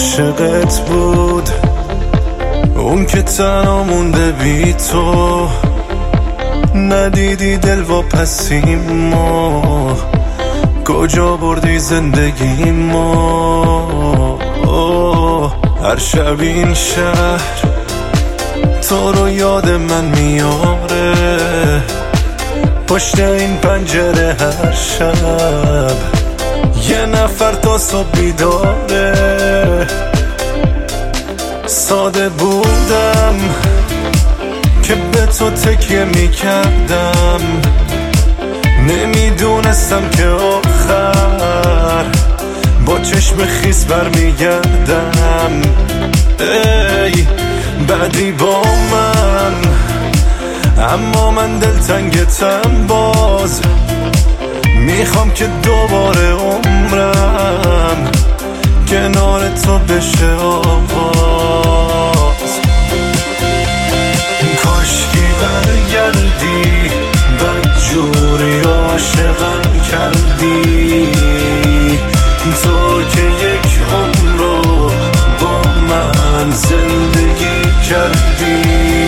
عاشقت بود اون که تنها مونده بی تو، ندیدی دل واپسیمو کجا بردی زندگی ما. هر شب این شهر تو رو یاد من میاره، پشت این پنجره هر شب یه نفر تا صبح بیداره. ساده بودم که به تو تکیه میکردم، نمیدونستم که آخر با چشم خیس برمیگردم. ای بعدی با من، اما من دلتنگتم باز، میخوام که دوباره عمرم کنار تو بشه آغاز. کاشکی برگردی، بدجوری عاشقم کردی، تو که یک عمر رو با من زندگی کردی.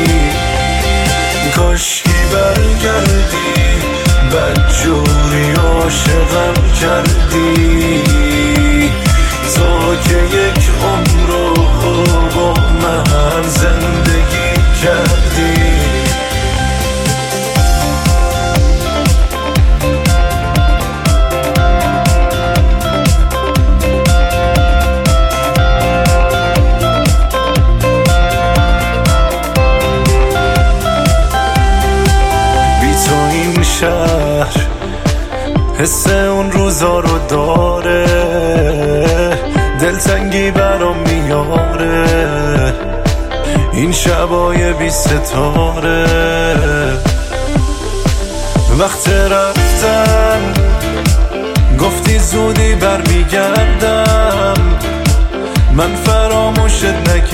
کاشکی برگردی، بدجوری عاشقم کردی، تو که یک عمر رو با من زندگی کردی. شهر حس اون روزا رو داره، دلتنگی برام میاره این شبای بی ستاره. وقت رفتن گفتی زودی برمیگردم، من فراموشت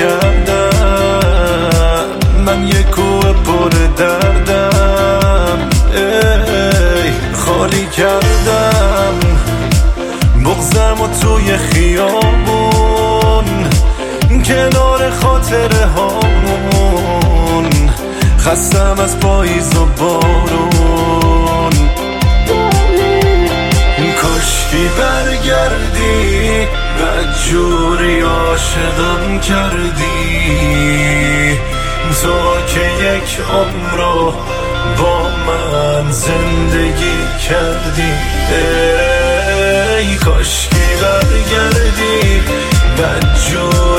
نکردم، من یه کوه پر دردم. ای خالی کردم بغضم و توی خیابون کنار خاطره هامون، خستم از پاییز و بارون. کاشکی برگردی، بدجوری عاشقم کردی، تو که یک عمر رو با من زندگی کردی. ای کاشکی برگردی، بدجوری